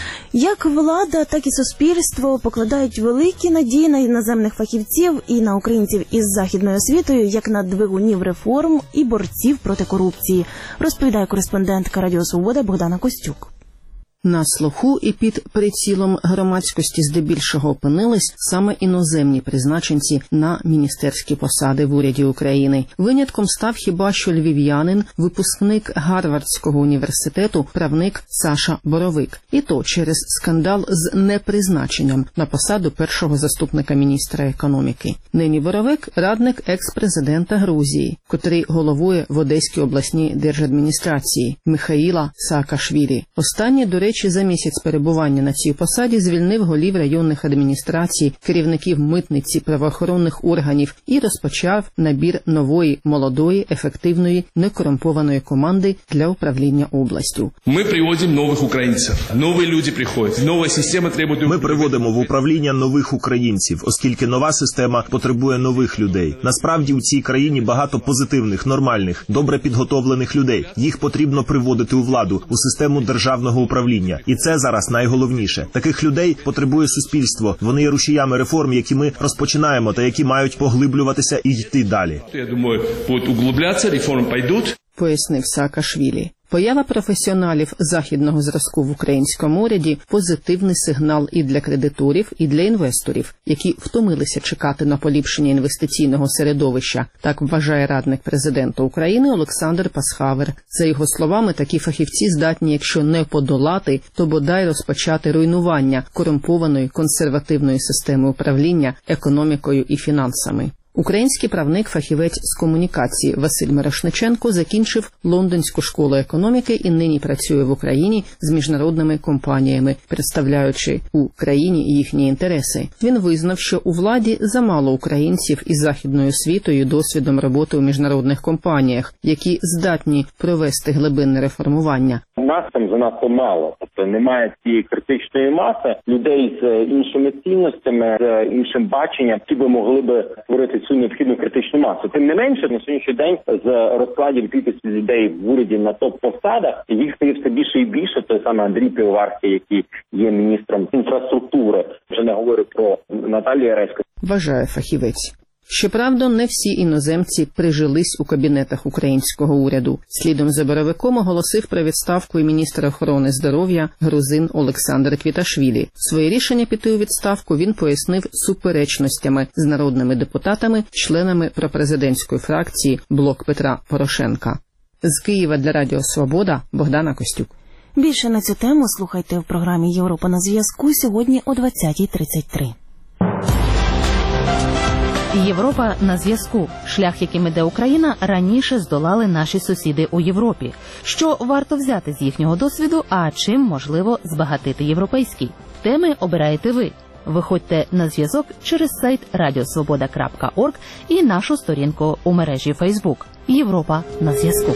Як влада, так і суспільство покладають великі надії на іноземних фахівців і на українців із західною освітою, як на двигунів реформ і борців проти корупції, розповідає кореспондентка Радіо Свобода Богдана Костюк. На слуху і під прицілом громадськості здебільшого опинились саме іноземні призначенці на міністерські посади в уряді України. Винятком став хіба що львів'янин, випускник Гарвардського університету, правник Саша Боровик. І то через скандал з непризначенням на посаду першого заступника міністра економіки. Нині Боровик – радник екс-президента Грузії, котрий головує в Одеській обласній держадміністрації Михаїла Саакашвілі. Останній, до речі, за місяць перебування на цій посаді звільнив голів районних адміністрацій, керівників митниці, правоохоронних органів і розпочав набір нової, молодої, ефективної, некорумпованої команди для управління областю. Ми приводимо нових українців. Нові люди приходять. Нова система требує... Ми приводимо в управління нових українців, оскільки нова система потребує нових людей. Насправді у цій країні багато позитивних, нормальних, добре підготовлених людей. Їх потрібно приводити у владу, у систему державного управління. І це зараз найголовніше. Таких людей потребує суспільство. Вони є рушіями реформ, які ми розпочинаємо та які мають поглиблюватися і йти далі. Я думаю, будуть углублятися, реформи підуть. Пояснив Саакашвілі. Поява професіоналів західного зразку в українському уряді – позитивний сигнал і для кредиторів, і для інвесторів, які втомилися чекати на поліпшення інвестиційного середовища. Так вважає радник президента України Олександр Пасхавер. За його словами, такі фахівці здатні, якщо не подолати, то бодай розпочати руйнування корумпованої консервативної системи управління економікою і фінансами. Український правник, фахівець з комунікації Василь Мирошниченко закінчив Лондонську школу економіки і нині працює в Україні з міжнародними компаніями, представляючи у країні їхні інтереси. Він визнав, що у владі замало українців із західною освітою і досвідом роботи у міжнародних компаніях, які здатні провести глибинне реформування. Нас там занадто мало, тобто немає цієї критичної маси людей з іншими цінностями, з іншим баченням, які би могли би створити цю необхідну критичну масу. Тим не менше, на сьогоднішній день з розкладів кількості людей в уряді на топ-посадах їх стає все більше і більше. Той саме Андрій Пивоварський, який є міністром інфраструктури, вже не говорю про Наталію Яресько. Вважає фахівець. Щоправда, не всі іноземці прижились у кабінетах українського уряду. Слідом за Боровиком оголосив про відставку і міністр охорони здоров'я грузин Олександр Квіташвілі. Своє рішення піти у відставку він пояснив суперечностями з народними депутатами, членами пропрезидентської фракції «Блок Петра Порошенка». З Києва для Радіо Свобода Богдана Костюк. Більше на цю тему слухайте в програмі «Європа на зв'язку» сьогодні о двадцятій тридцять три. Європа на зв'язку. Шлях, яким іде Україна, раніше здолали наші сусіди у Європі. Що варто взяти з їхнього досвіду, а чим можливо збагатити європейський? Теми обираєте ви. Виходьте на зв'язок через сайт радіосвобода крапка орг і нашу сторінку у мережі Фейсбук. Європа на зв'язку.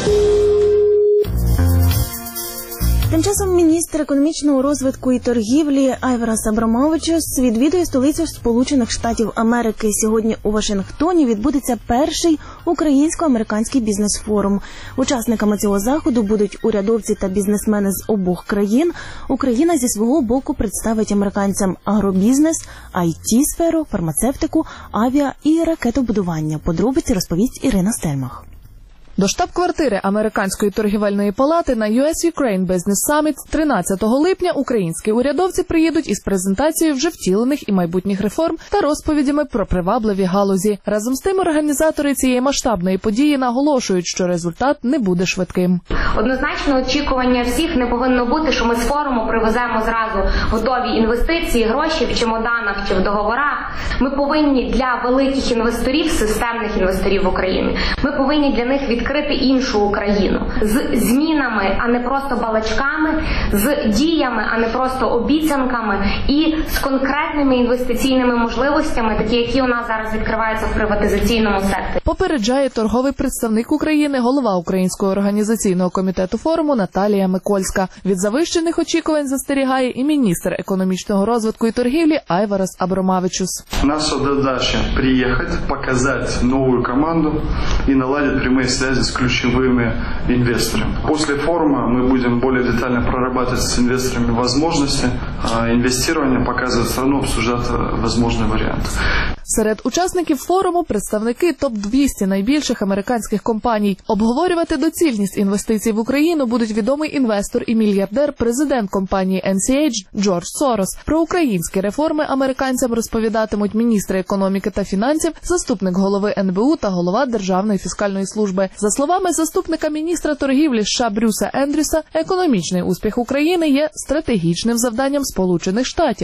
Тим часом міністр економічного розвитку і торгівлі Айварас Абромовичус відвідує столицю Сполучених Штатів Америки. Сьогодні у Вашингтоні відбудеться перший українсько-американський бізнес-форум. Учасниками цього заходу будуть урядовці та бізнесмени з обох країн. Україна зі свого боку представить американцям агробізнес, ай ті-сферу, фармацевтику, авіа і ракетобудування. Подробиці розповість Ірина Стельмах. До штаб-квартири Американської торгівельної палати на ю ес-Ukraine Business Summit тринадцятого липня українські урядовці приїдуть із презентацією вже втілених і майбутніх реформ та розповідями про привабливі галузі. Разом з тим, організатори цієї масштабної події наголошують, що результат не буде швидким. Однозначно очікування всіх не повинно бути, що ми з форуму привеземо зразу готові інвестиції, гроші в чемоданах чи в договорах. Ми повинні для великих інвесторів, системних інвесторів в Україні, ми повинні для них відкрити відкрити іншу Україну з змінами, а не просто балачками, з діями, а не просто обіцянками і з конкретними інвестиційними можливостями, такі, які у нас зараз відкриваються в приватизаційному секторі. Попереджає торговий представник України, голова Українського організаційного комітету форуму Наталія Микольська. Від завищених очікувань застерігає і міністр економічного розвитку і торгівлі Айварас Абромовичус. Наша задача – приїхати, показати нову команду і наладити прямі зв'язки с ключевыми инвесторами. После форума мы будем более детально прорабатывать с инвесторами возможности инвестирования, показывать страну, обсуждать возможные варианты. Серед учасників форуму представники топ двісті найбільших американських компаній. Обговорювати доцільність інвестицій в Україну будуть відомий інвестор і мільярдер, президент компанії ен сі ейч Джордж Сорос. Про українські реформи американцям розповідатимуть міністри економіки та фінансів, заступник голови ен бе у та голова Державної фіскальної служби. За словами заступника міністра торгівлі США Брюса Ендрюса, економічний успіх України є стратегічним завданням Сполучених Штатів.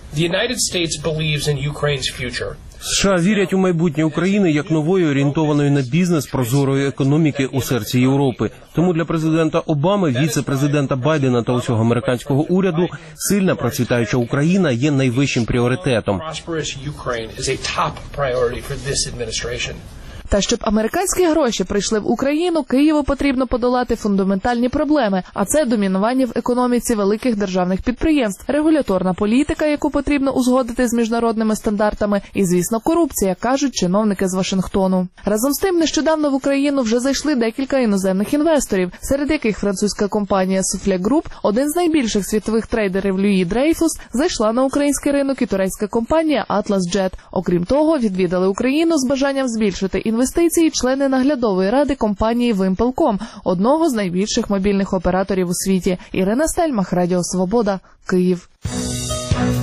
США вірять у майбутнє України як нової, орієнтованої на бізнес, прозорої економіки у серці Європи. Тому для президента Обами, віце-президента Байдена та усього американського уряду сильна, процвітаюча Україна є найвищим пріоритетом. Та щоб американські гроші прийшли в Україну, Києву потрібно подолати фундаментальні проблеми, а це домінування в економіці великих державних підприємств, регуляторна політика, яку потрібно узгодити з міжнародними стандартами, і, звісно, корупція, кажуть чиновники з Вашингтону. Разом з тим, нещодавно в Україну вже зайшли декілька іноземних інвесторів, серед яких французька компанія Soufflet Group, один з найбільших світових трейдерів Люї Дрейфус, зайшла на український ринок, і турецька компанія Atlas Jet. Окрім того, відвідали Україну з бажанням збільшити інвестиції інвестиції члени наглядової ради компанії Вимпелком, одного з найбільших мобільних операторів у світі. Ірина Стельмах, Радіо Свобода, Київ.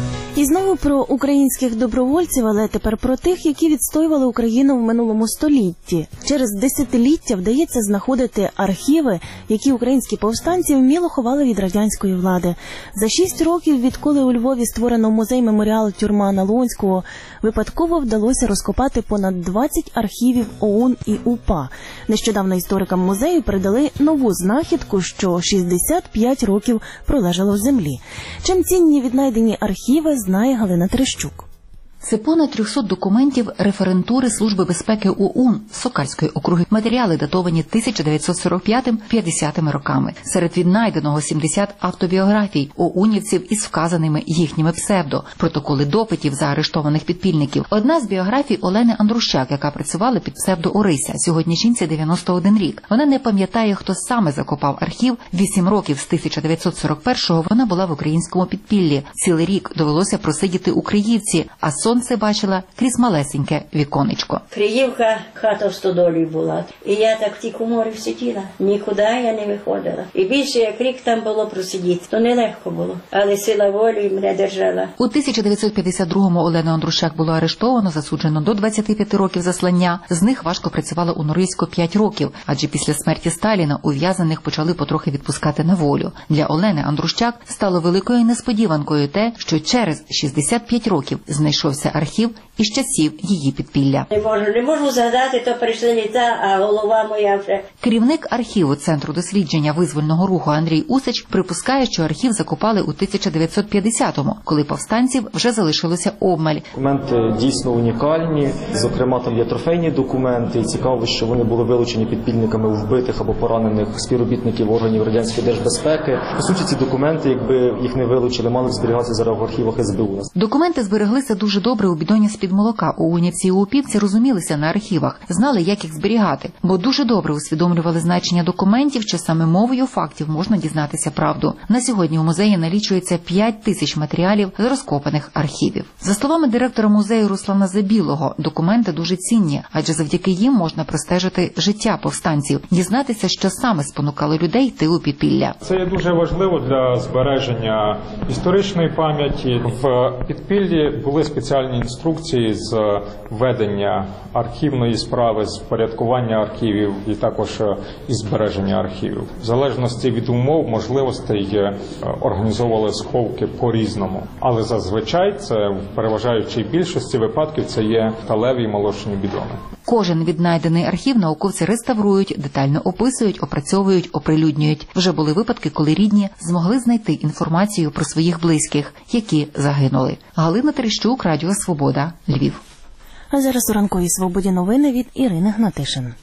І знову про українських добровольців, але тепер про тих, які відстоювали Україну в минулому столітті. Через десятиліття вдається знаходити архіви, які українські повстанці вміло ховали від радянської влади. За шість років, відколи у Львові створено музей-меморіал «Тюрма Налонського», випадково вдалося розкопати понад двадцять архівів ОУН і УПА. Нещодавно історикам музею передали нову знахідку, що шістдесят п'ять років пролежала в землі. Чим цінні віднайдені архіви, знає Галина Терещук. Це понад триста документів референтури Служби безпеки ОУН Сокальської округи. Матеріали датовані тисяча дев'ятсот сорок п'ятим - п'ятдесятими роками. Серед віднайденого сімдесят автобіографій оунівців із вказаними їхніми псевдо, протоколи допитів заарештованих підпільників. Одна з біографій Олени Андрущак, яка працювала під псевдо Орися. Сьогодні жінці дев'яносто один рік. Вона не пам'ятає, хто саме закопав архів. Вісім років з тисяча дев'ятсот сорок першого вона була в українському підпіллі. Цілий рік довелося просидіти у Криївці, а сонце бачила крізь малесеньке віконечко. Криївка, хата в стодолі була. І я так в тій коморі сиділа. Нікуди я не виходила. І більше як рік там було просидіти. То нелегко було. Але сила волі мене держала. У тисяча дев'ятсот п'ятдесят другому Олену Андрущак було арештовано, засуджено до двадцяти п'яти років заслання. З них важко працювала у Норильську п'ять років, адже після смерті Сталіна ув'язаних почали потрохи відпускати на волю. Для Олени Андрущак стало великою несподіванкою те, що через шістдесят п'ять років знайшовся архів із часів її підпілля. Не можу, не можу згадати, то прийшли літа, а голова моя вже. Керівник архіву Центру дослідження визвольного руху Андрій Усич припускає, що архів закопали у тисяча дев'ятсот п'ятдесятому, коли повстанців вже залишилося обмаль. Документи дійсно унікальні, зокрема там є трофейні документи, і цікаво, що вони були вилучені підпільниками у вбитих або поранених співробітників органів радянської держбезпеки. По суті, ці документи, якби їх не вилучили, мали б зберігатися зараз в архівах ес бе у. Документи збереглися дуже добре у бідоні з-під молока. Оунівці і упівці розумілися на архівах, знали, як їх зберігати, бо дуже добре усвідомлювали значення документів, що саме мовою фактів можна дізнатися правду. На сьогодні у музеї налічується п'ять тисяч матеріалів з розкопаних архівів. За словами директора музею Руслана Забілого, документи дуже цінні, адже завдяки їм можна простежити життя повстанців, дізнатися, що саме спонукало людей йти у підпілля. Це є дуже важливо для збереження історичної пам'яті. В підпіллі були спеціальні інструкції з ведення архівної справи, з порядкування архівів і також із збереження архівів. В залежності від умов, можливостей організовували сховки по-різному. Але зазвичай це в переважаючій більшості випадків це є сталеві і молочні бідони. Кожен віднайдений архів науковці реставрують, детально описують, опрацьовують, оприлюднюють. Вже були випадки, коли рідні змогли знайти інформацію про своїх близьких, які загинули. Галина Терещук, Радіо Свобода, Львів. А зараз у ранковій свободі новини від Ірини Гнатишин.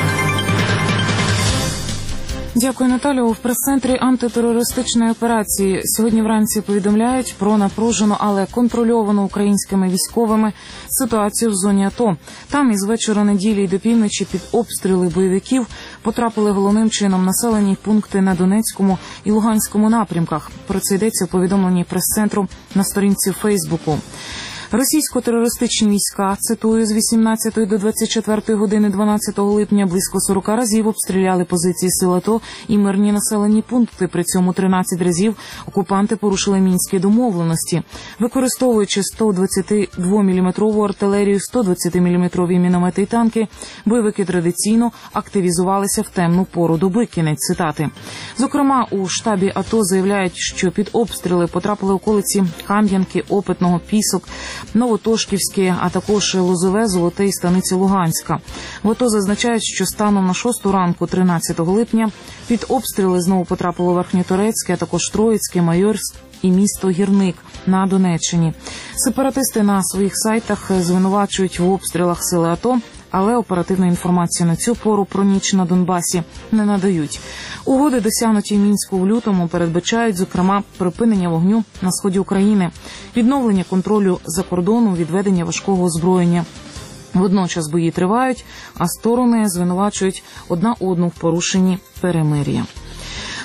Дякую, Наталю. В прес-центрі антитерористичної операції сьогодні вранці повідомляють про напружену, але контрольовану українськими військовими ситуацію в зоні АТО. Там із вечора неділі й до півночі під обстріли бойовиків потрапили головним чином населені пункти на Донецькому і Луганському напрямках. Про це йдеться у повідомленні прес-центру на сторінці Фейсбуку. Російсько-терористичні війська, цитую, з вісімнадцятої до двадцять четвертої години дванадцятого липня близько сорок разів обстріляли позиції сил АТО і мирні населені пункти. При цьому тринадцять разів окупанти порушили мінські домовленості. Використовуючи сто двадцятидвоміліметрову артилерію, сто двадцятиміліметрові міномети і танки, бойовики традиційно активізувалися в темну пору доби. Кінець цитати. Зокрема, у штабі АТО заявляють, що під обстріли потрапили околиці Кам'янки, Опитного, Пісок, Новотошківське, а також Лозове, Золоте і станиці Луганська. В АТО зазначають, що станом на шосту ранку тринадцятого липня під обстріли знову потрапило Верхньоторецьке, а також Троїцьке, Майорськ і місто Гірник на Донеччині. Сепаратисти на своїх сайтах звинувачують в обстрілах сили АТО, але оперативну інформацію на цю пору про ніч на Донбасі не надають. Угоди, досягнуті в Мінську в лютому, передбачають, зокрема, припинення вогню на сході України, відновлення контролю за кордоном, відведення важкого озброєння. Водночас бої тривають, а сторони звинувачують одна одну в порушенні перемир'я.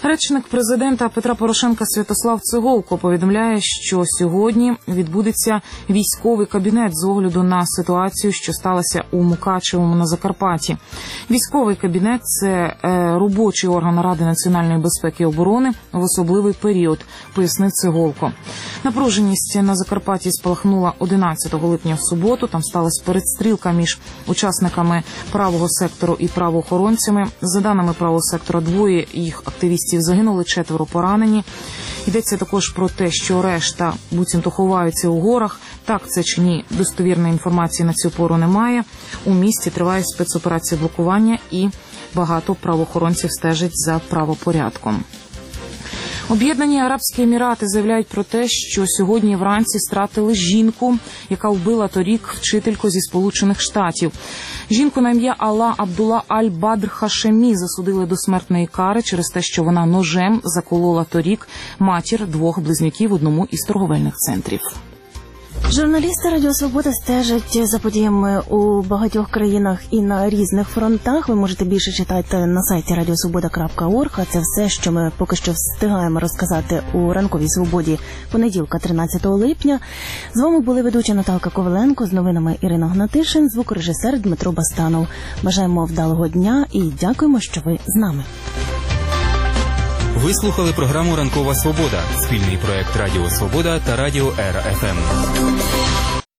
Речник президента Петра Порошенка Святослав Цеголко повідомляє, що сьогодні відбудеться військовий кабінет з огляду на ситуацію, що сталася у Мукачевому на Закарпатті. Військовий кабінет – це робочий орган Ради національної безпеки і оборони в особливий період, пояснив Цеголко. Напруженість на Закарпатті спалахнула одинадцятого липня в суботу. Там сталася перестрілка між учасниками правого сектору і правоохоронцями. За даними правого сектора, двоє їх активістів загинули, четверо поранені. Йдеться також про те, що решта буцімто ховаються у горах. Так це чи ні, достовірної інформації на цю пору немає. У місті триває спецоперація блокування і багато правоохоронців стежать за правопорядком. Об'єднані Арабські Емірати заявляють про те, що сьогодні вранці стратили жінку, яка вбила торік вчительку зі Сполучених Штатів. Жінку на ім'я Алла Абдулла Аль-Бадр Хашемі засудили до смертної кари через те, що вона ножем заколола торік матір двох близнюків в одному із торговельних центрів. Журналісти Радіо Свобода стежать за подіями у багатьох країнах і на різних фронтах. Ви можете більше читати на сайті радіосвобода крапка орг, а це все, що ми поки що встигаємо розказати у ранковій свободі понеділка, тринадцятого липня. З вами були ведуча Наталка Коваленко, з новинами Ірина Гнатишин, звукорежисер Дмитро Бастанов. Бажаємо вдалого дня і дякуємо, що ви з нами. Ви слухали програму «Ранкова свобода» – спільний проект Радіо Свобода та Радіо Ера еф ем.